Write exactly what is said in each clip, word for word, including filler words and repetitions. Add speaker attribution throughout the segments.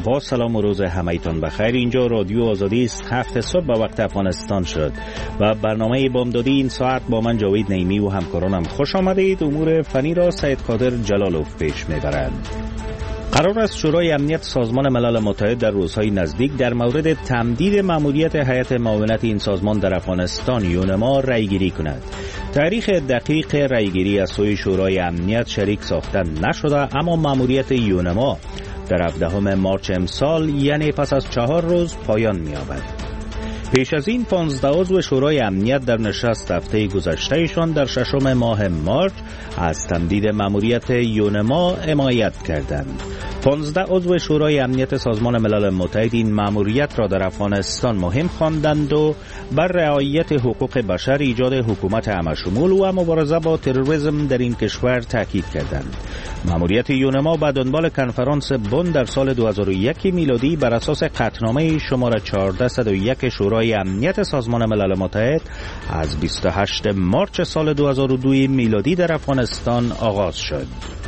Speaker 1: با سلام و روز همایتان بخیر. اینجا رادیو آزادی است. هفت صبح به وقت افغانستان شد و برنامه بامدادی این ساعت با من جاوید نعیمی و همکارانم خوش آمدید. امور فنی را سید قادر جلالوف پیش میبرند. قرار است شورای امنیت سازمان ملل متحد در روزهای نزدیک در مورد تمدید مأموریت هیئت معاونت این سازمان در افغانستان یونما رأیگیری کند. تاریخ دقیق رأیگیری از سوی شورای امنیت شریک ساخته نشده، اما مأموریت یونما در هفدهم مارچ امسال یعنی پس از چهار روز پایان می‌یابد. پیش از این پانزده عضو شورای امنیت در نشست هفته گذشتهشان در ششم ماه مارچ از تمدید مأموریت یونما حمایت کردند. پانزده عضو شورای امنیت سازمان ملل متحد این مأموریت را در افغانستان مهم خواندند و بر رعایت حقوق بشر، ایجاد حکومت همشمول و مبارزه با تروریسم در این کشور تاکید کردند. مأموریت یونما به دنبال کنفرانس بن در سال دو هزار و یک میلادی بر اساس قطعنامه شماره چهارصد و یک شورای امنیت سازمان ملل متحد از بیست و هشتم مارچ سال دو هزار و دو میلادی در افغانستان آغاز شد.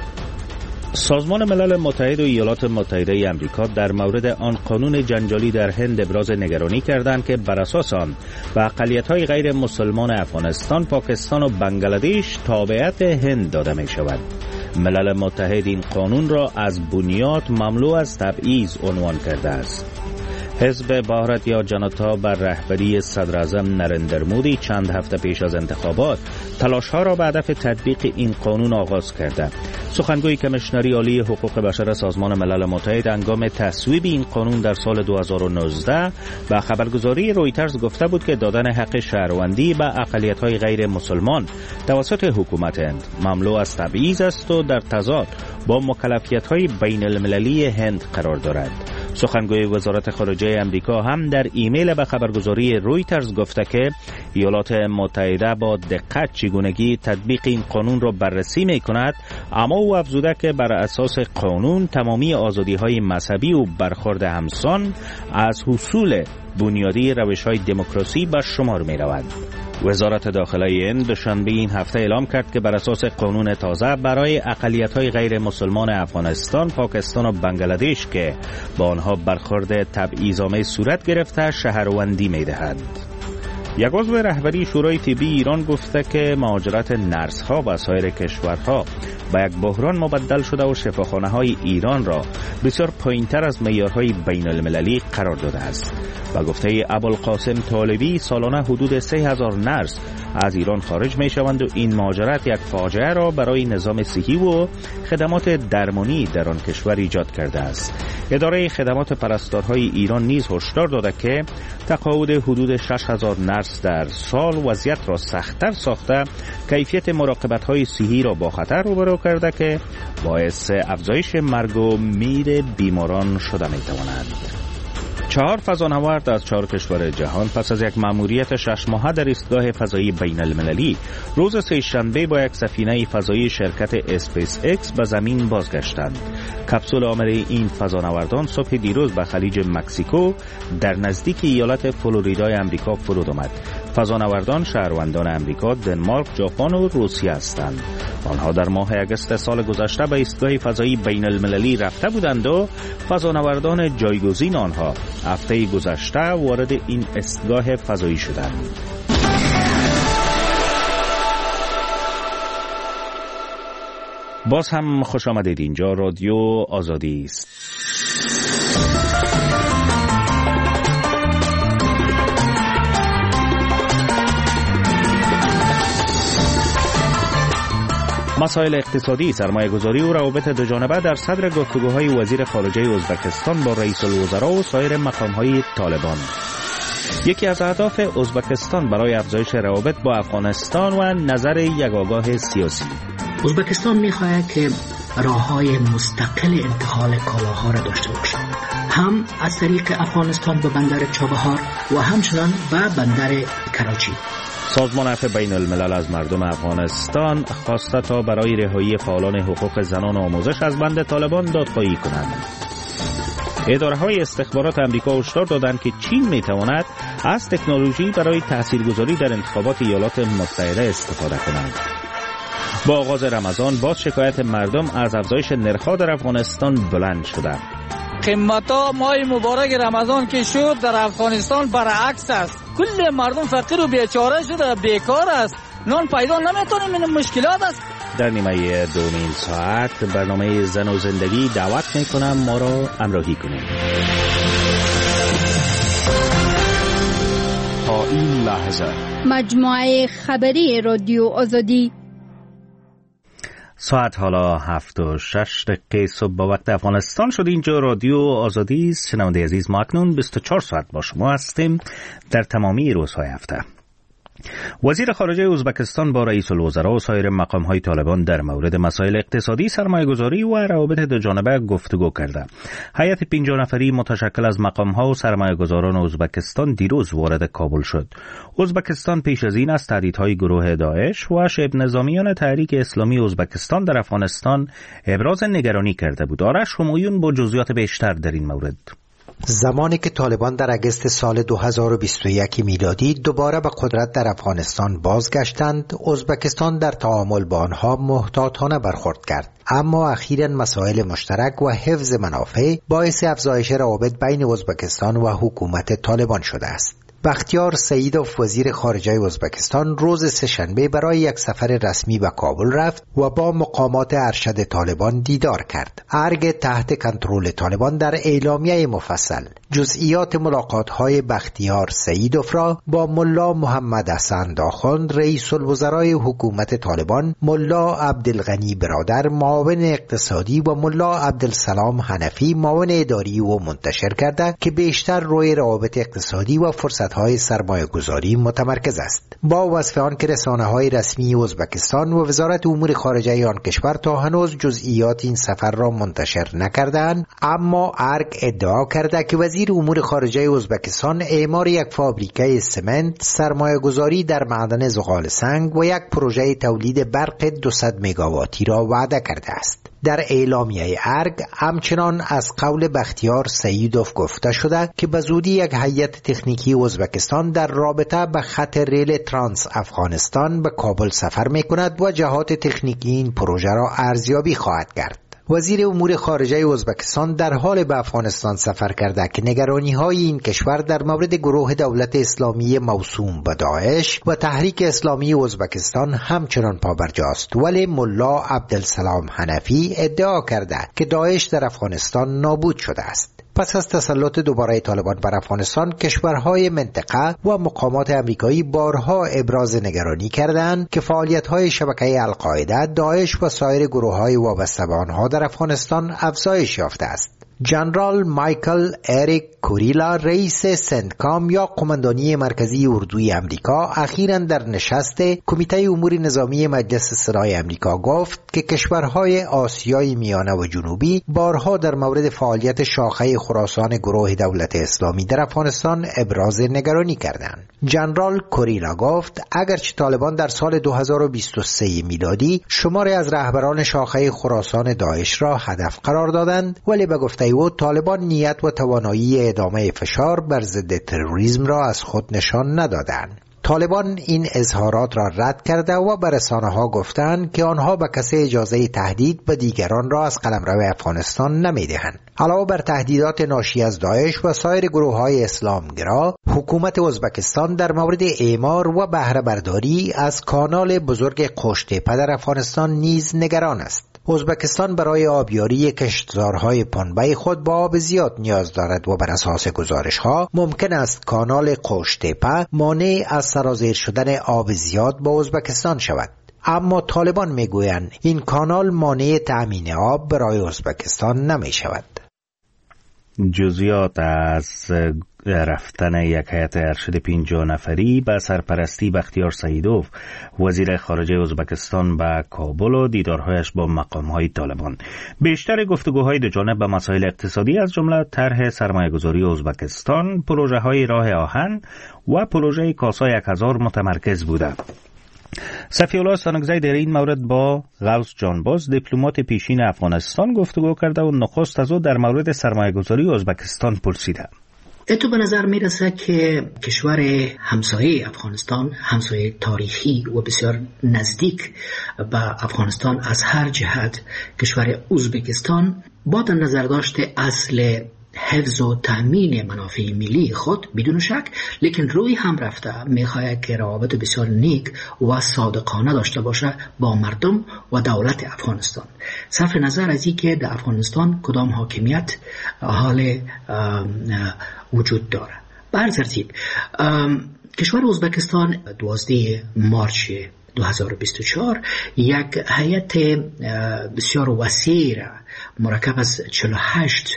Speaker 1: سازمان ملل متحد و ایالات متحده آمریکا در مورد آن قانون جنجالی در هند ابراز نگرانی کردند که بر اساس آن به اقلیت‌های غیر مسلمان افغانستان، پاکستان و بنگلادش تابعیت هند داده می شود. ملل متحد این قانون را از بنیاد مملو از تبعیض عنوان کرده است. حزب بھارت یا جنتا بر رهبری صدر اعظم نریندر مودی چند هفته پیش از انتخابات تلاش‌ها را به هدف تطبیق این قانون آغاز کرده. سخنگوی کمیشنری عالی حقوق بشر سازمان ملل متحد هنگام تصویب این قانون در سال دو هزار و نوزده به خبرگزاری رویترز گفته بود که دادن حق شهروندی به اقلیت‌های غیر مسلمان توسط حکومت هند مملو از تبعیض است و در تضاد با مکلفیت‌های بین المللی هند قرار دارد. سخنگوی وزارت خارجه امریکا هم در ایمیل به خبرگزاری رویترز گفته که ایالات متحده با دقت چگونگی تطبیق این قانون را بررسی می کند، اما او افزوده که بر اساس قانون تمامی آزادی‌های مذهبی و برخورد همسان از حصول بنیادی روش‌های دموکراسی به شمار می رود. وزارت داخله هند شنبه این هفته اعلام کرد که بر اساس قانون تازه برای اقلیت‌های غیر مسلمان افغانستان، پاکستان و بنگلادش که با آنها برخورد تبعیض‌آمیز صورت گرفته شهروندی می‌دهد. یک عضو رهبری شورای طبی ایران گفته که مهاجرت نرس‌ها به سایر کشورها به یک بحران مبدل شده و شفاخانه‌های ایران را بسیار پایین‌تر از معیارهای بین المللی قرار داده است. و گفته ابوالقاسم طالبی سالانه حدود سه هزار نرس از ایران خارج می شوند و این مهاجرت یک فاجعه را برای نظام صحی و خدمات درمانی در آن کشور ایجاد کرده است. اداره خدمات پرستارهای ایران نیز هشدار داده که تقاعد حدود شش هزار نرس در سال وضعیت را سخت‌تر ساخته، کیفیت مراقبت‌های صحی را با خطر روبرو کرده که باعث افزایش مرگ و میر بیماران شده می‌تواند. چهار فضانورد از چهار کشور جهان پس از یک مأموریت شش ماهه در ایستگاه فضایی بین المللی روز سه‌شنبه با یک سفینه فضایی شرکت اسپیس ایکس به زمین بازگشتند. کپسول عامر این فضانوردان صبح دیروز به خلیج مکزیکو در نزدیک ایالت فلوریدای امریکا فرود آمد. فضانوردان شهروندان امریکا، دنمارک، ژاپن و روسیه هستند. آنها در ماه اگست سال گذشته به ایستگاه فضایی بین المللی رفته بودند و فضانوردان جایگزین آنها هفته گذشته وارد این ایستگاه فضایی شدند. باز هم خوش آمدید. اینجا رادیو آزادی است. مسائل اقتصادی، سرمایه‌گذاری و روابط دوجانبه در صدر گفتگوهای وزیر خارجه ازبکستان با رئیس الوزراء و سایر مقام‌های طالبان. یکی از اهداف ازبکستان برای افزایش روابط با افغانستان و نظر یگانگاه سیاسی.
Speaker 2: ازبکستان می‌خواهد که راه‌های مستقل انتقال کالاها را داشته باشد، هم از طریق افغانستان به بندر چابهار و همچنان به بندر کراچی.
Speaker 1: سازمان عفو بین الملل از مردم افغانستان خواسته تا برای رهایی فعالان حقوق زنان آموزش از بند طالبان دادخواهی کنند. اداره‌های استخبارات آمریکا هشدار دادند که چین می‌تواند از تکنولوژی برای تاثیرگذاری در انتخابات ایالات متحده استفاده کند. با آغاز رمضان باز شکایت مردم از افزایش نرخ‌ها در افغانستان بلند شده.
Speaker 3: قیمتا ماه مبارک رمضان که شد در افغانستان برعکس است. کل مردم فقیر و بیچاره شده، بیکار است، نان پیدا نمیتونیم، این مشکلات است.
Speaker 1: در نیمه دومین ساعت برنامه زن و زندگی دعوت میکنم ما را همراهی کنیم.
Speaker 4: تا این لحظه
Speaker 5: مجموعه خبری رادیو آزادی.
Speaker 1: ساعت حالا هفت و شش دقیقه صبح با وقت افغانستان شد. اینجا رادیو آزادی است. شنونده عزیز، ما اکنون بیست و چهار ساعت با شما هستیم در تمامی روزهای هفته. وزیر خارجه ازبکستان با رئیس الوزراء و سایر مقام‌های طالبان در مورد مسائل اقتصادی، سرمایه‌گذاری و روابط دوجانبه گفتگو کرده. هیئت پنجاه نفری متشکل از مقام‌ها و سرمایه‌گذاران ازبکستان دیروز وارد کابل شد. ازبکستان پیش از این از تهدیدهای گروه داعش و شبه نظامیان تحریک اسلامی ازبکستان در افغانستان ابراز نگرانی کرده بود. آرش همایون با جزئیات بیشتر در این مورد.
Speaker 6: زمانی که طالبان در اگست سال دو هزار و بیست و یک میلادی دوباره به قدرت در افغانستان بازگشتند، ازبکستان در تعامل با آنها محتاطانه برخورد کرد. اما اخیراً مسائل مشترک و حفظ منافع باعث افزایش روابط بین ازبکستان و حکومت طالبان شده است. بختیار سیدوف وزیر خارجه ازبکستان روز سه‌شنبه برای یک سفر رسمی به کابل رفت و با مقامات ارشد طالبان دیدار کرد. ارگ تحت کنترل طالبان در اعلامیه مفصل جزئیات ملاقات‌های بختیار سیدوف را با ملا محمد حسن داخوند رئیس الوزرای حکومت طالبان، ملا عبدالغنی برادر معاون اقتصادی و ملا عبدالسلام حنفی معاون اداری و منتشر کرده که بیشتر روی روابط اقتصادی و فرصت های سرمایه گذاری متمرکز است. با وصف آن که رسانه های رسمی ازبکستان و وزارت امور خارجه آن کشور تا هنوز جزئیات این سفر را منتشر نکردند، اما ارگ ادعا کرده که وزیر امور خارجه ازبکستان اعمار یک فابریکه سمنت، سرمایه گذاری در معدن زغال سنگ و یک پروژه تولید برق دویست مگاواتی را وعده کرده است. در اعلامیه ارگ همچنان از قول بختیار سیدوف گفته شده که به زودی یک هیئت تکنیکی ازبکستان در رابطه به خط ریل ترانس افغانستان به کابل سفر می‌کند و جهات تکنیکی این پروژه را ارزیابی خواهد کرد. وزیر امور خارجه ازبکستان در حال به افغانستان سفر کرده که نگرانی‌های این کشور در مورد گروه دولت اسلامی موسوم به داعش و تحریک اسلامی ازبکستان همچنان پابرجاست، ولی ملا عبدالسلام حنفی ادعا کرده که داعش در افغانستان نابود شده است. پس از تسلط دوباره طالبان بر افغانستان، کشورهای منطقه و مقامات امریکایی بارها ابراز نگرانی کردند که فعالیت‌های شبکه القاعده، داعش و سایر گروه‌های وابسته به آنها در افغانستان افزایش یافته است. جنرال مایکل اریک کوریلا رئیس سنتکام یا قماندانی مرکزی اردوی امریکا اخیراً در نشست کمیته امور نظامی مجلس سنای امریکا گفت که کشورهای آسیای میانه و جنوبی بارها در مورد فعالیت شاخه خراسان گروه دولت اسلامی در افغانستان ابراز نگرانی کردند. جنرال کوریلا گفت اگرچه طالبان در سال دو هزار و بیست و سه میلادی شماری از رهبران شاخه خراسان داعش را هدف قرار دادند، ولی به گفته او طالبان نیت و توانایی ادامه فشار بر ضد تروریسم را از خود نشان ندادند. طالبان این اظهارات را رد کرده و به رسانه‌ها گفتند که آنها به کسی اجازه تهدید به دیگران را از قلمرو افغانستان نمی‌دهند. علاوه بر تهدیدات ناشی از داعش و سایر گروه‌های اسلامگرا، حکومت ازبکستان در مورد اعمار و بهره برداری از کانال بزرگ قوشته‌په در افغانستان نیز نگران است. ازبکستان برای آبیاری کشتزارهای پنبه خود با آب زیاد نیاز دارد و بر اساس گزارش‌ها ممکن است کانال قوشته‌په مانع از سرازیر شدن آب زیاد با ازبکستان شود. اما طالبان میگویند این کانال مانع تأمین آب برای ازبکستان نمی شود.
Speaker 1: جزئیات از رفتن یک هیئت ارشد پنجاه نفری به سرپرستی بختیار سیدوف وزیر خارجه ازبکستان به کابل و دیدارهایش با مقام‌های طالبان. بیشتر گفتگوهای دو جانب به مسائل اقتصادی از جمله طرح سرمایه‌گذاری ازبکستان، پروژه‌های راه آهن و پروژه کاسا یک هزار متمرکز بوده. صفی‌الله سانگزی در این مورد با غوث جانباز دیپلمات پیشین افغانستان گفتگو کرده و نخست از او در مورد سرمایه‌گذاری ازبکستان پرسیده.
Speaker 2: اتو به نظر میرسه که کشور همسایه افغانستان، همسایه تاریخی و بسیار نزدیک به افغانستان از هر جهت، کشور ازبکستان با در نظر داشت اصل حفظ و تأمین منافع ملی خود بدون شک، لیکن روی هم رفته میخواهد که روابط بسیار نیک و صادقانه داشته باشه با مردم و دولت افغانستان، صرف نظر از این که در افغانستان کدام حاکمیت حال وجود داره. به هر ترتیب کشور ازبکستان دوازده مارچ دو هزار و بیست و چهار یک هیئت بسیار وسیع مرکب از چهل و هشت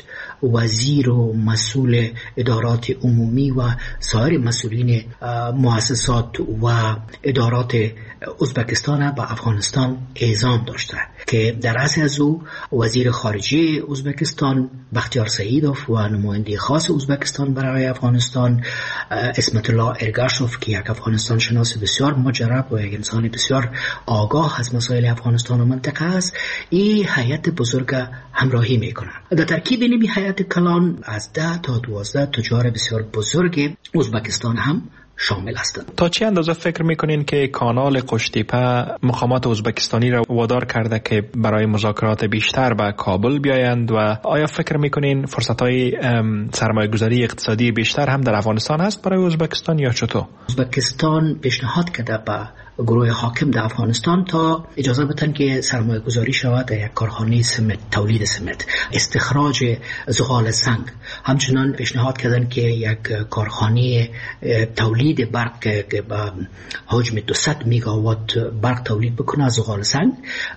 Speaker 2: وزیر و مسئول ادارات عمومی و سایر مسئولین مؤسسات و ادارات ازبکستان و افغانستان اعزام داشته که در رأس از او وزیر خارجه ازبکستان بختیار سعیدوف و نماینده خاص ازبکستان برای افغانستان اسمت الله ارگاشوف که یک افغانستان شناس بسیار مجرب و یک انسان بسیار آگاه از مسائل افغانستان و منطقه است، این هیئت بزرگ همراهی میکنه. در ترکیب این هیئت کلان از ده تا دوازده تجار بسیار بزرگ ازبکستان هم شامل هستند.
Speaker 4: تا چه اندازه فکر میکنین که کانال قشتیپه مقامات ازبکستانی را وادار کرده که برای مذاکرات بیشتر به کابل بیایند و آیا فکر میکنین فرصت‌های سرمایه گذاری اقتصادی بیشتر هم در افغانستان هست برای ازبکستان یا چطور؟
Speaker 2: ازبکستان پیشنهاد کرده به گروه حاکم در افغانستان تا اجازه بدن که سرمایه گذاری شود در یک کارخانه سمنت، تولید سمنت، استخراج زغال سنگ. همچنان پیشنهاد کردن که یک کارخانه تولید برق که با حجم دویست میگاوات برق تولید بکنه از زغال سنگ.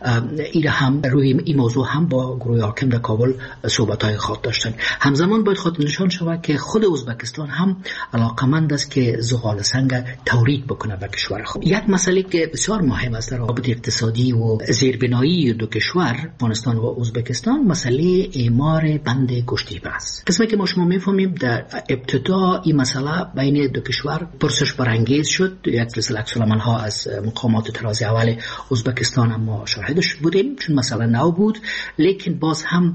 Speaker 2: این هم روی این موضوع هم با گروه حاکم در کابل صحبت‌های خود داشتن. همزمان باید خود نشان شود که خود ازبکستان هم علاقمند است که زغال سنگ تولید بکنه به کشور خود. یک مسئله که بسیار مهم است در روابط اقتصادی و زیربنایی دو کشور افغانستان و ازبکستان مسئله اعمار بند قشتیپه است. قسمی که ما شما میفهمیم در ابتدا این مسئله بین دو کشور پرسش برانگیز شد، یک سلسله عکس العمل‌ها از مقامات طراز اول ازبکستان هم ما شاهدش بودیم چون مسئله نو بود، لیکن باز هم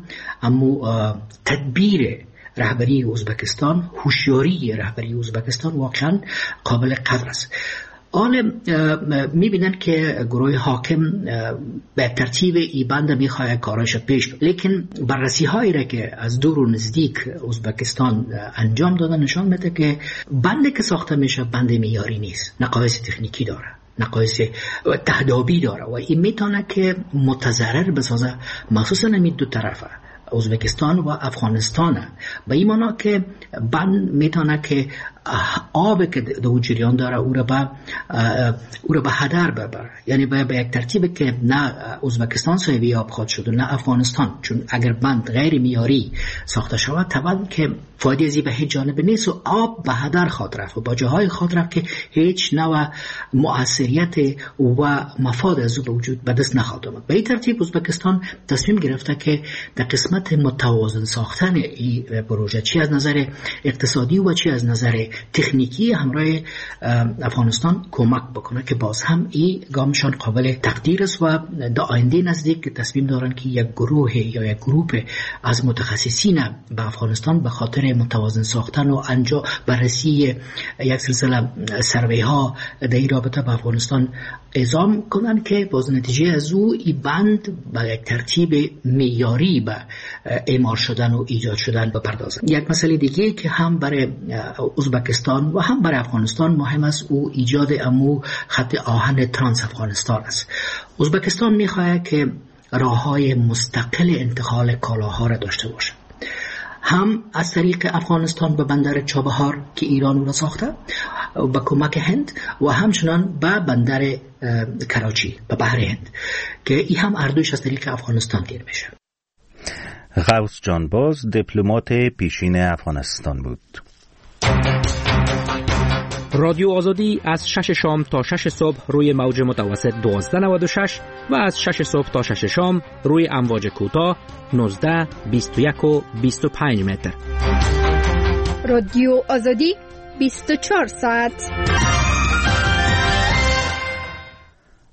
Speaker 2: اما تدبیر رهبری ازبکستان، هوشیاری رهبری ازبکستان واقعا قابل قدر است. حال میبینن که گروه حاکم به ترتیب این بند میخواه کارایش پیش، لیکن بررسی هایی را که از دور و نزدیک ازبکستان انجام دادن نشان میده که بند که ساخته میشه بند معیاری نیست، نقایص تکنیکی داره، نقایص تهدابی داره و این میتونه که متضرر بسازه مخصوصا این دو طرفه ازبکستان و افغانستان، به این معنی که بند میتونه که آب که دو جریان داره او را به او را به هدر ببره، یعنی به یک ترتیب که نه ازبکستان صاحب آب خود شد و نه افغانستان، چون اگر بند غیر معیاری ساخته شود طبعا که فایده ازی به هیچ جانب نیست و آب به هدر خود رفت و با جاهای خود رفت که هیچ نوع مؤثریت و مفاد از او به وجود به دست نخواهد آمد. به این ترتیب ازبکستان تصمیم گرفته که در قسمت متوازن ساختن این پروژه چی از نظر اقتصادی و چی از نظر تکنیکی همراه افغانستان کمک بکنه که باز هم این گامشان قابل تقدیر است و در آینده نزدیک تصمیم دارن که یک گروه یا یک گروپ از متخصصین به افغانستان به خاطر متوازن ساختن و انجام بررسی یک سلسله سروی ها در این رابطه به افغانستان اعزام کنن که باز نتیجه از او این بند به یک ترتیب معیاری به اعمار شدن و ایجاد شدن بپردازن. یک مسئله دیگه که هم برای ازبکستان و هم برای افغانستان مهم است او ایجاد امو خط آهن ترانس افغانستان است. ازبکستان میخواهد که راههای مستقل انتقال کالاها را داشته باشه، هم از طریق افغانستان به بندر چابهار که ایران را ساخته با کمک هند و همچنان به بندر کراچی به بحر هند که این هم اردوش از طریق افغانستان دیر میشه.
Speaker 1: غوث جانباز دیپلمات پیشین افغانستان بود.
Speaker 7: رادیو آزادی از شش شام تا شش صبح روی موج متوسط دوازده نود و شش و از شش صبح تا شش شام روی امواج کوتاه نوزده، بیست و یک و بیست و پنج متر.
Speaker 5: رادیو آزادی بیست و چهار ساعت.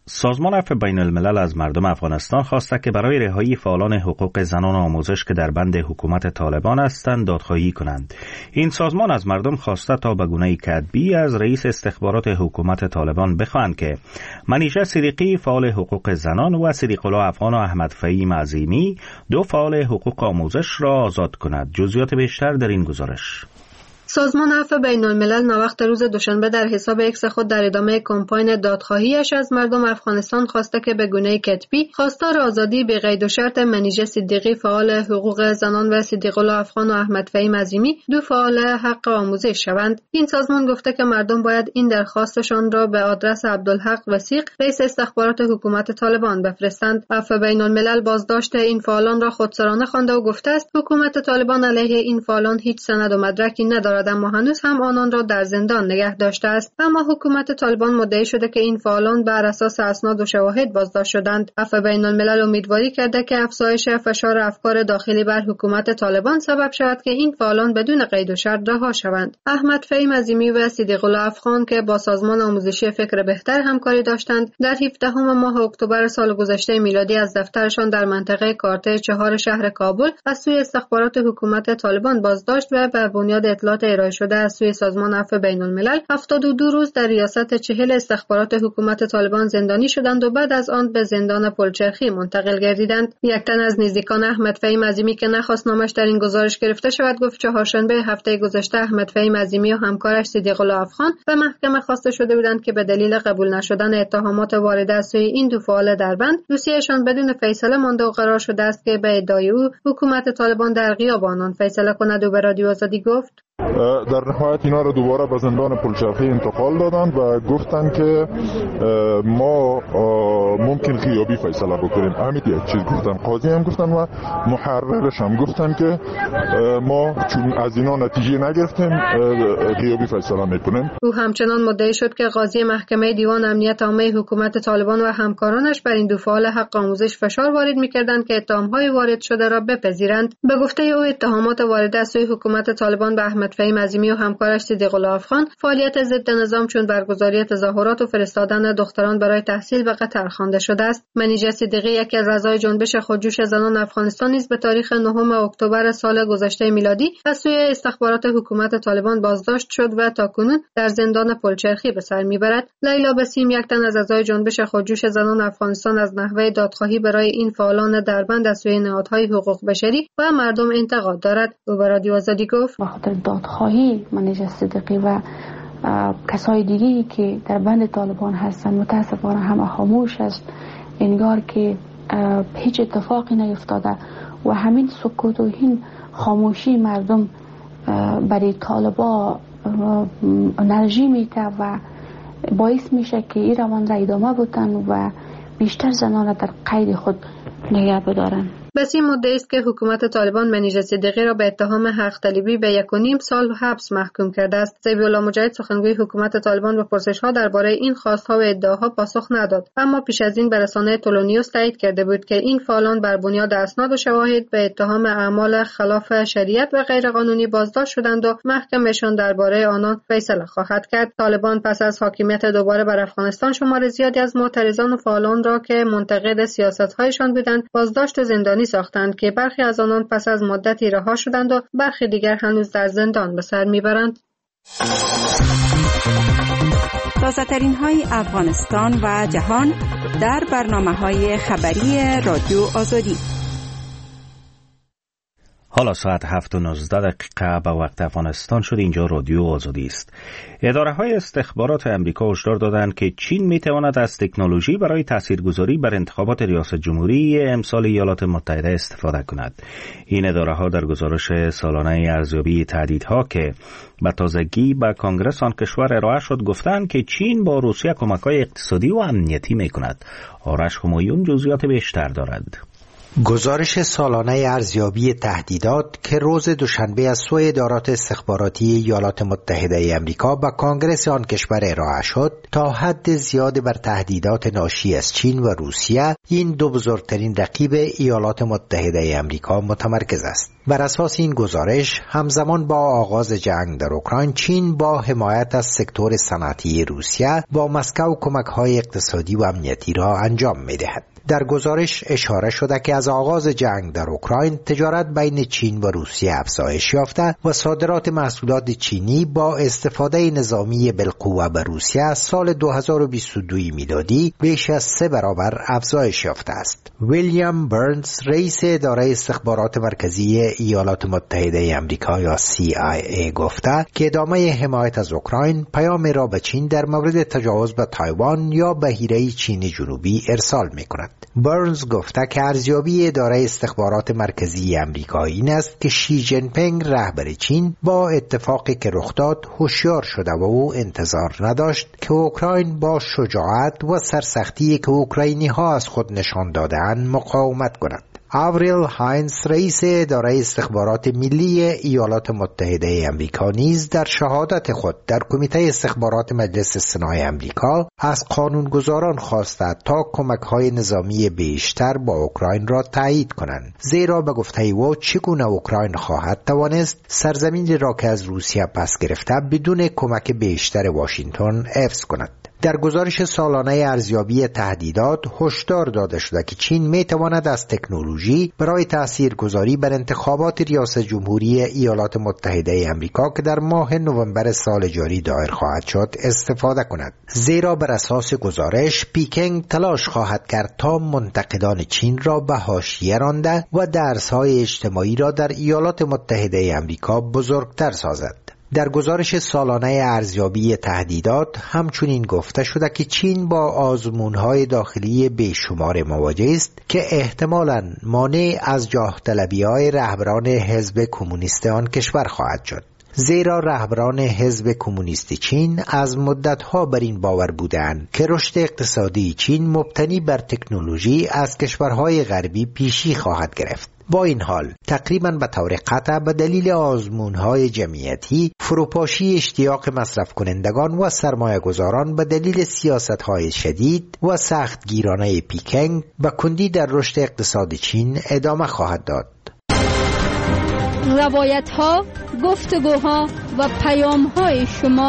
Speaker 1: سازمان عفو بین الملل از مردم افغانستان خواسته که برای رهایی فعالان حقوق زنان آموزش که در بند حکومت طالبان هستند دادخواهی کنند. این سازمان از مردم خواسته تا به گونه کتبی از رئیس استخبارات حکومت طالبان بخواهند که منیژه صدیقی فعال حقوق زنان و صدیق الله افغان و احمد فهیم عظیمی دو فعال حقوق آموزش را آزاد کند. جزئیات بیشتر در این گزارش.
Speaker 8: سازمان عفو بین الملل ناوقت روز دوشنبه در حساب ایکس خود در ادامه کمپاین دادخواهیش از مردم افغانستان خواسته که به گونه کتبی خواستار آزادی به قید و شرط منیژه صدیقی فعال حقوق زنان و صدیق الله افغان و احمد فهیم عظیمی دو فعال حق آموزش شوند. این سازمان گفته که مردم باید این درخواستشان را به آدرس عبدالحق وثیق رئیس استخبارات حکومت طالبان بفرستند. عفو بین الملل بازداشت این فعالان را خودسرانه خوانده و گفته است حکومت طالبان علیه این فعالان هیچ سند و مدرکی ندارد، اما هنوز هم آنان را در زندان نگه داشته است. اما حکومت طالبان مدعی شده که این فعالان بر اساس اسناد و شواهد بازداشت شدند. عفو بین الملل امیدواری کرده که افزایش فشار افکار داخلی بر حکومت طالبان سبب شود که این فعالان بدون قید و شرط رها شوند. احمد فهیم عظیمی و صدیق الله افغان که با سازمان آموزشی فکر بهتر همکاری داشتند، در هفدهم ماه اکتبر سال گذشته میلادی از دفترشان در منطقه کارته چهار شهر کابل از سوی استخبارات حکومت طالبان بازداشت و بر بنیاد اطلاعات ارائه شده از سوی سازمان عفو بین الملل هفتاد و دو روز در ریاست چهل استخبارات حکومت طالبان زندانی شدند و بعد از آن به زندان پلچرخی منتقل گردیدند. یک تن از نزدیکان احمد فهیم عظیمی که نخواست نامش در این گزارش گرفته شود گفت چهارشنبه هفته گذشته احمد فهیم عظیمی و همکارش صدیق الله افغان به محکمه خواسته شده بودند که به دلیل قبول نشدن اتهامات وارده از سوی این دو فعال دربند دوسیهشان بدون فیصله مانده و قرار شده است که به ادعای او حکومت طالبان در غیاب آنان فیصله کند و به رادیو آزادی گفت
Speaker 9: در نهایت اینا رو دوباره به زندان پلچرخی انتقال دادند و گفتند که ما ممکن غیابی فیصله بکنیم. همین یک چیز گفتن. قاضی هم گفتن و محررش هم گفتن که ما چون از اینا نتیجه نگرفتیم غیابی فیصله میکنیم.
Speaker 8: او همچنان مدعی شد که قاضی محکمه دیوان امنیت عامه حکومت طالبان و همکارانش بر این دو فعال حق آموزش فشار وارد میکردند که اتهامهای وارد شده را بپذیرند. به گفته او اتهامات وارده از سوی حکومت طالبان به احمد فهیم عظیمی و همکارش صدیق الله افغان فعالیت ضد نظام چون برگزاری تظاهرات و فرستادن دختران برای تحصیل به قطر خوانده شده است. منیژه صدیقی یکی از اعضای جنبش خودجوش زنان افغانستان نیز به تاریخ نهم اکتبر سال گذشته میلادی از سوی استخبارات حکومت طالبان بازداشت شد و تاکنون در زندان پلچرخی به سر میبرد. لیلا بسیم یک تن از اعضای جنبش خودجوش زنان افغانستان از نحوه دادخواهی برای این فعالان دربند از سوی نهادهای حقوق بشری و مردم انتقاد دارد. او به رادیو آزادی گفت
Speaker 10: خواهی منیژه صدیقی و کسای دیگری که در بند طالبان هستند متاسفانه همه خاموش است، انگار که هیچ اتفاقی نیفتاده و همین سکوت و این خاموشی مردم برای طالبان انرژی میده و باعث میشه که این روان را ادامه بدن و بیشتر زنان در قید خود نگه بدارن.
Speaker 8: بسیم مدعی است که حکومت طالبان منیژه صدیقی را به اتهام حق طلبی به یک و نیم سال حبس محکوم کرده است. ذبیح الله مجاهد سخنگوی حکومت طالبان به پرسش‌ها درباره این خواست‌ها و ادعاها پاسخ نداد، اما پیش از این به رسانه تولونیوس تایید کرده بود که این فعالان بر بنیاد اسناد و شواهد به اتهام اعمال خلاف شریعت و غیرقانونی بازداشت شدند و محکمه‌شان درباره آنان فیصله خواهد کرد. طالبان پس از حاکمیت دوباره بر افغانستان شمار زیادی از معترضان و فعالان را که منتقد سیاست‌هایشان بودند بازداشت و زندانی ساختند که برخی از آنان پس از مدتی رها شدند و برخی دیگر هنوز در زندان به سر میبرند.
Speaker 11: تازه‌ترین های افغانستان و جهان در برنامه‌های خبری رادیو آزادی.
Speaker 1: حالا ساعت هفت و نوزده دقیقه به وقت افغانستان شد. اینجا رادیو آزادی است. اداره های استخبارات امریکا هشدار دادند که چین می تواند از تکنولوژی برای تاثیرگذاری بر انتخابات ریاست جمهوری امسال ایالات متحده استفاده کند. این اداره ها در گزارش سالانه ارزیابی تهدیدها که به تازگی به کنگره آن کشور ارائه شد گفتند که چین با روسیه کمک‌های اقتصادی و امنیتی می کند. آرش همایون جزئیات بیشتر دارد.
Speaker 6: گزارش سالانه ارزیابی تهدیدات که روز دوشنبه از سوی ادارات استخباراتی ایالات متحده آمریکا به کانگرس آن کشور ارائه شد، تا حد زیاد بر تهدیدات ناشی از چین و روسیه، این دو بزرگترین رقیب ایالات متحده آمریکا، متمرکز است. بر اساس این گزارش، همزمان با آغاز جنگ در اوکراین، چین با حمایت از سکتور صنعتی روسیه با مسکو کمک‌های اقتصادی و امنیتی را انجام می‌دهد. در گزارش اشاره شده که از آغاز جنگ در اوکراین تجارت بین چین و روسیه افزایش یافته و صادرات محصولات چینی با استفاده نظامی بالقوه به روسیه سال دو هزار و بیست و دو میلادی بیش از سه برابر افزایش یافته است. ویلیام برنز، رئیس اداره استخبارات مرکزی ایالات متحده آمریکا یا سی آی ای، گفته که ادامه حمایت از اوکراین پیام را به چین در مورد تجاوز به تایوان یا بحیره چین جنوبی ارسال می‌کند. برنز گفته که ارزیابی اداره استخبارات مرکزی آمریکا این است که شی جین پینگ رهبر چین با اتفاقی که رخ داد هوشیار شده و او انتظار نداشت که اوکراین با شجاعت و سرسختی که اوکراینی ها از خود نشان دادند مقاومت کند. آوریل هاینز، رئیس اداره استخبارات ملی ایالات متحده آمریکا، نیز در شهادت خود در کمیته استخبارات مجلس سنای آمریکا از قانونگذاران خواسته تا کمک‌های نظامی بیشتر با اوکراین را تایید کنند، زیرا به گفته او چگونه اوکراین خواهد توانست سرزمینی را که از روسیه پس گرفته بدون کمک بیشتر واشنگتن حفظ کند. در گزارش سالانه ارزیابی تهدیدات هشدار داده شده که چین می تواند از تکنولوژی برای تاثیرگذاری بر انتخابات ریاست جمهوری ایالات متحده آمریکا که در ماه نوامبر سال جاری دایر خواهد شد استفاده کند، زیرا بر اساس گزارش پیکنگ تلاش خواهد کرد تا منتقدان چین را به حاشیه رانده و درس‌های اجتماعی را در ایالات متحده آمریکا بزرگتر سازد. در گزارش سالانه ارزیابی تهدیدات همچنین گفته شده که چین با آزمون‌های داخلی بیشمار مواجه است که احتمالاً مانع از جاه طلبی‌های رهبران حزب کمونیست آن کشور خواهد شد، زیرا رهبران حزب کمونیست چین از مدت‌ها بر این باور بودند که رشد اقتصادی چین مبتنی بر تکنولوژی از کشورهای غربی پیشی خواهد گرفت. با این حال تقریباً به طور قطع به دلیل آزمون‌های جمعیتی، فروپاشی اشتیاق مصرف کنندگان و سرمایه گذاران به دلیل سیاست‌های شدید و سختگیرانه پیکنگ به کندی در رشد اقتصاد چین ادامه خواهد داد.
Speaker 5: روایت‌ها، گفتگوها و پیام‌های شما.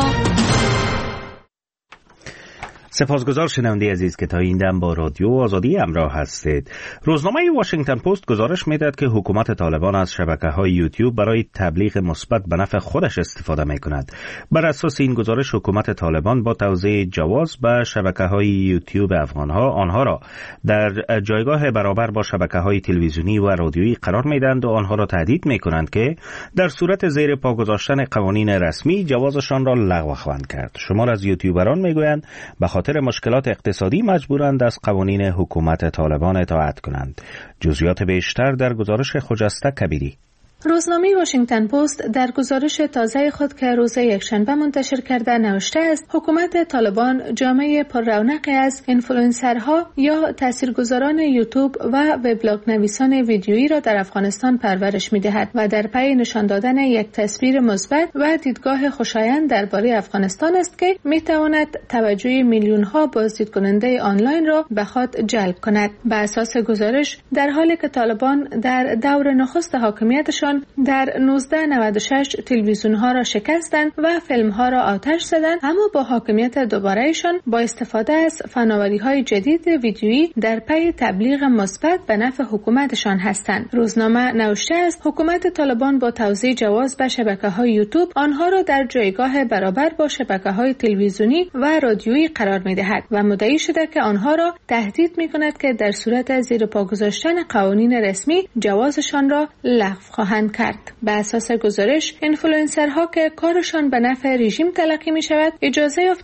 Speaker 1: سپاسگزار شنونده عزیز که تا این دم با رادیو آزادی همراه هستید. روزنامه واشنگتن پست گزارش می‌دهد که حکومت طالبان از شبکه‌های یوتیوب برای تبلیغ مثبت به نفع خودش استفاده می‌کند. بر اساس این گزارش حکومت طالبان با توزیع جواز به شبکه‌های یوتیوب افغان‌ها آنها را در جایگاه برابر با شبکه‌های تلویزیونی و رادیویی قرار می‌دهند و آنها را تهدید می‌کنند که در صورت زیر پا گذاشتن قوانین رسمی جوازشان را لغو خواهند کرد. شمار از یوتیوبران می‌گویند به خاطر مشکلات اقتصادی مجبورند از قوانین حکومت طالبان اطاعت کنند. جزئیات بیشتر در گزارش خجسته کبیری.
Speaker 12: روزنامه واشنگتن پست در گزارش تازه خود که روز یکشنبه منتشر کرده نوشته است حکومت طالبان جامعه پر رونقی از اینفلوئنسرها یا تاثیرگذاران یوتیوب و وبلاگ نویسان ویدیویی را در افغانستان پرورش می‌دهد و در پی نشان دادن یک تصویر مثبت و دیدگاه خوشایند درباره افغانستان است که می‌تواند توجه میلیون‌ها بازدید کننده آنلاین را به خود جلب کند. به اساس گزارش در حالی که طالبان در دور نخست حاکمیتشان در نوزده نود و شش تلویزیون‌ها را شکستند و فیلم‌ها را آتش زدند، اما با حاکمیت دوباره‌شان با استفاده از فناوری‌های جدید ویدیویی در پی تبلیغ مثبت به نفع حکومتشان هستند. روزنامه نوشته است حکومت طالبان با توزیع جواز به شبکه‌های یوتیوب آنها را در جایگاه برابر با شبکه‌های تلویزیونی و رادیویی قرار می‌دهد و مدعی شده که آنها را تهدید می‌کند که در صورت زیر پا گذاشتن قوانین رسمی جوازشان را لغو خواهند کرد. به اساس گزارش اینفلوئنسرها که کارشان به نفع رژیم تلقی می شود اجازه یافتند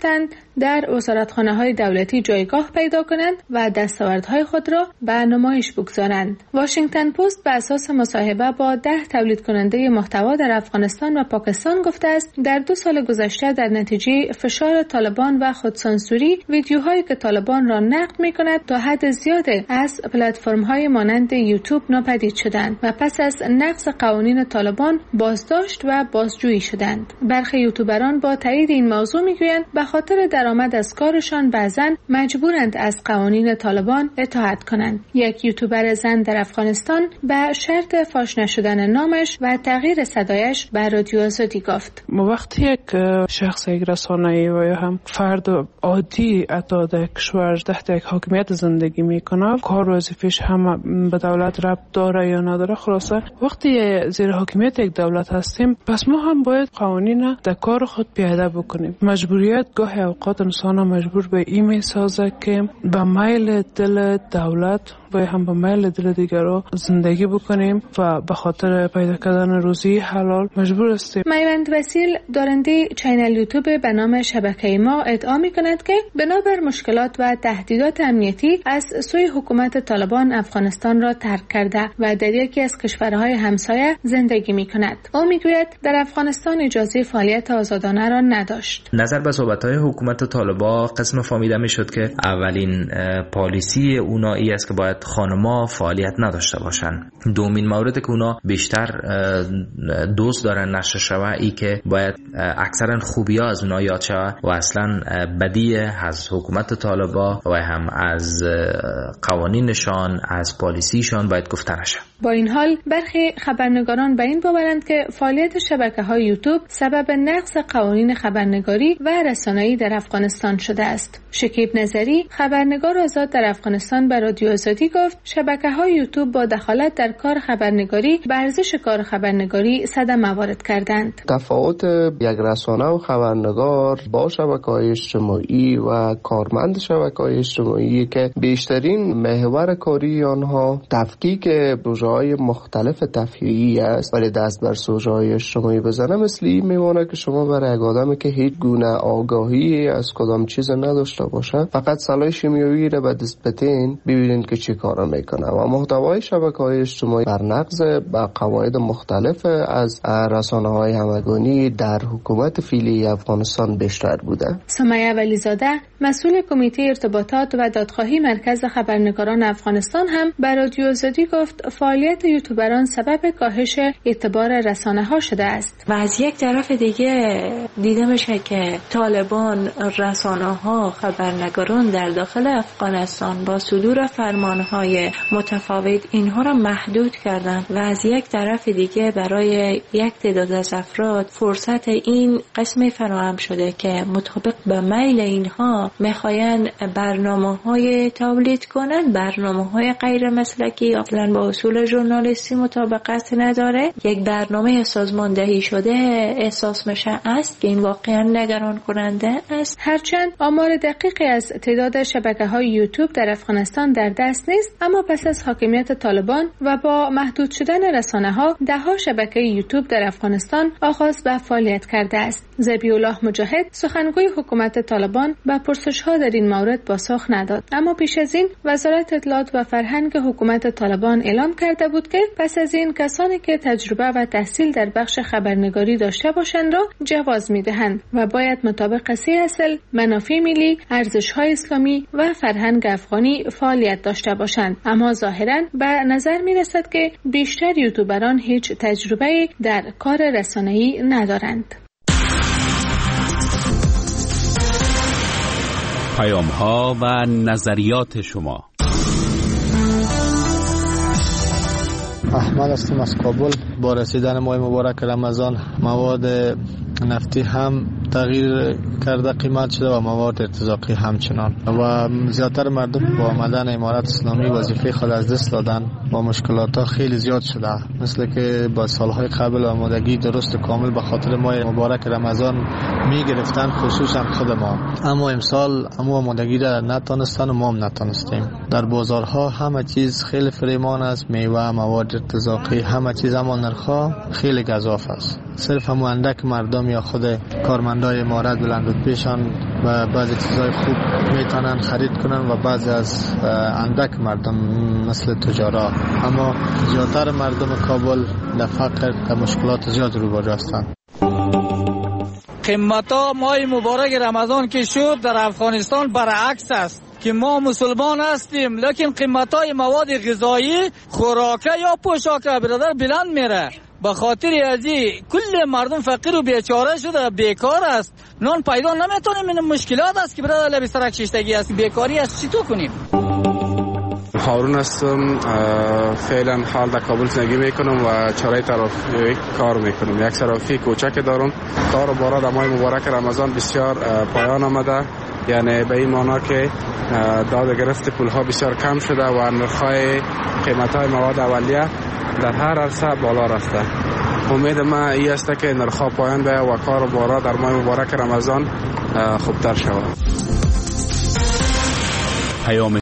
Speaker 12: در وزارتخانه‌های دولتی جایگاه پیدا کنند و دستاوردهای خود را به نمایش بگذارند. واشنگتن پست به اساس مصاحبه با ده تولید کننده محتوا در افغانستان و پاکستان گفته است در دو سال گذشته در نتیجه فشار طالبان و خودسانسوری ویدیوهایی که طالبان را نقد می‌کند تا حد زیادی از پلتفرم‌های مانند یوتیوب ناپدید شدند و پس از نقض قوانین طالبان بازداشت و بازجویی شدند. برخی یوتیوبران با تایید این موضوع میگویند به خاطر درآمد از کارشان بعضاً مجبورند از قوانین طالبان اطاعت کنند. یک یوتیوبر زن در افغانستان به شرط فاش نشدن نامش و تغییر صدایش به رادیو آزادی گفت:
Speaker 13: وقتی یک شخص، یک رسانه‌ای و یا هم فرد عادی اتا در کشور تحت یک حاکمیت زندگی میکنه، کار و وظیفه‌اش هم به دولت ربط داره یا نداره، خلاصه وقتی زیر حاکمیت یک دولت هستیم پس ما هم باید قوانین در کار خود پیاده بکنیم. مجبوریت گاهی اوقات انسان مجبور به این میسازه که به میل دل دولت و هم به میل دل دیگران زندگی بکنیم و به خاطر پیدا کردن روزی حلال مجبور هستیم.
Speaker 12: میوند وسیل دارنده چینل یوتیوب به نام شبکه ما ادعا می‌کند که بنابر مشکلات و تهدیدات امنیتی از سوی حکومت طالبان افغانستان را ترک کرده و در یکی از کشورهای همسایه زندگی می‌کند. او میگوید در افغانستان اجازه فعالیت آزادانه را نداشت.
Speaker 14: نظر به صحبت‌های حکومت طالبان قسم فهمیده می‌شد که اولین پالیسی اونا ای است که باید خانم‌ها فعالیت نداشته باشن. دومین مورد که اونا بیشتر دوست دارن نشر شوه ای که باید اکثرا خوبی‌ها از اونا یاد شوه و اصلا بدی از حکومت طالبان و هم از قوانینشان، از پالیسیشان باید گفته نشه.
Speaker 12: با این حال برخی خبرنگاران به این باورند که فعالیت شبکه‌های یوتیوب سبب نقض قوانین خبرنگاری و رسانه‌ای در افغانستان شده است. شکیب نظری، خبرنگار آزاد در افغانستان، به رادیو آزادی گفت شبکه‌های یوتیوب با دخالت در کار خبرنگاری به ارزش کار خبرنگاری صدمه وارد کردند.
Speaker 15: تفاوت یک رسانه و خبرنگار با شبکه‌های اجتماعی و کارمند شبکه‌های اجتماعی که بیشترین محور کاری آنها تفکیک پروژه‌های مختلف تفریحی است، ولی دست بر سوژه‌های اجتماعی بزنه مثل این میمونه که شما برای یک آدمی که هیچ گونه آگاهی از کدام چیز نداشته باشه فقط سلاح شیمیایی را به دست بتین ببینید که چی کارا میکنه و محتوای شبکه‌های اجتماعی بر نقض با قواعد مختلف از رسانه‌های همگانی در حکومت فعلی افغانستان بیشتر بوده.
Speaker 12: سمیه ولیزاده، مسئول کمیته ارتباطات و دادخواهی مرکز خبرنگاران افغانستان هم به رادیو آزادی گفت فعالیت یوتیوبران سبب کاهش اعتبار رسانه‌ها شده است.
Speaker 16: و از یک طرف دیگه دیده میشه که طالبان رسانه‌ها، خبرنگاران در داخل افغانستان با صدور فرمان‌های متفاوت اینها را محدود کردند و از یک طرف دیگه برای یک تعداد از افراد فرصت این قسمی فراهم شده که مطابق به میل اینها میخواین برنامه‌های تولید کنند، برنامه‌های غیر مسلکی اصلا با اصول ژورنالیستی مطابقت نداره. یک برنامه سازماندهی شده احساس میشه است که این واقعا نگران کننده است.
Speaker 12: هرچند آمار دقیقی از تعداد شبکه‌های یوتیوب در افغانستان در دست نیست، اما پس از حاکمیت طالبان و با محدود شدن رسانه‌ها ده‌ها شبکه یوتیوب در افغانستان آغاز به فعالیت کرده است. ذبیح‌الله مجاهد، سخنگوی حکومت طالبان، به پرسش‌ها در این مورد پاسخ نداد، اما پیش از این وزارت اطلاعات و فرهنگ حکومت طالبان اعلام کرده بود که پس از این کسانی که تجربه و تحصیل در بخش خبرنگاری داشته باشند را جواز می‌دهند و باید مطابق سه اصل منافع ملی، ارزش‌های اسلامی و فرهنگ افغانی فعالیت داشته باشند. اما ظاهراً به نظر می‌رسد که بیشتر یوتیوبران هیچ تجربه‌ای در کار رسانه‌ای ندارند.
Speaker 17: پیام‌ها و نظریات شما.
Speaker 18: احمد هستم از کابل. با رسیدن ماه مبارک رمضان مواد نفتی هم تغییر کرده قیمت شده و مواد ارتزاقی همچنان و زیادتر مردم با آمدن امارت اسلامی وظیفه خود از دست دادن و مشکلات ها خیلی زیاد شده، مثل که با سالهای قبل آمادگی درست کامل به خاطر ماه مبارک رمضان می گرفتن، خصوصا خود ما، اما امسال همو آمادگی را نتانستن و ما هم نتانستیم. در بازارها همه چیز خیلی فریمان است، میوه، مواد ارتزاقی، همه چیز، اما نرخ‌ها خیلی گزاف است. صرف همو اندک مردم یا خود کارمند فندای امارات بلند پیشان و بعضی چیزای خوب میتونن خرید کنن و بعضی از اندک مردم مثل تجارا، اما زیادتر مردم کابل در فقر و مشکلات زیاد روبرو هستند.
Speaker 3: قیمتا ماه مبارک رمضان که شد در افغانستان برعکس است که ما مسلمان هستیم، لیکن قیمتای مواد غذایی، خوراکه یا پوشاکه برادر بلند میره. به خاطر ازی کل مردم فقیر و بیچاره شده، بیکار است، نان پیدا نمیتونیم. این مشکلات است که برادر لبی سرک شیشتگی است، بیکاری است. چطور کنیم؟
Speaker 19: هارون هستم، فعلا حال در کابل زندگی میکنم و چاره طرفی کار میکنم. یک صرافی کوچک دارم. کار و بارا در ماه مبارک رمضان بسیار پایان آمده، یعنی به این معنا که داد گرفت پول ها بسیار کم شده و نرخ‌های قیمت های مواد اولیه در هر عرصه بالا رفته. امید ما این است که نرخ‌ها پایان بیاید و کار و بارا در ماه مبارک رمضان خوبتر شود.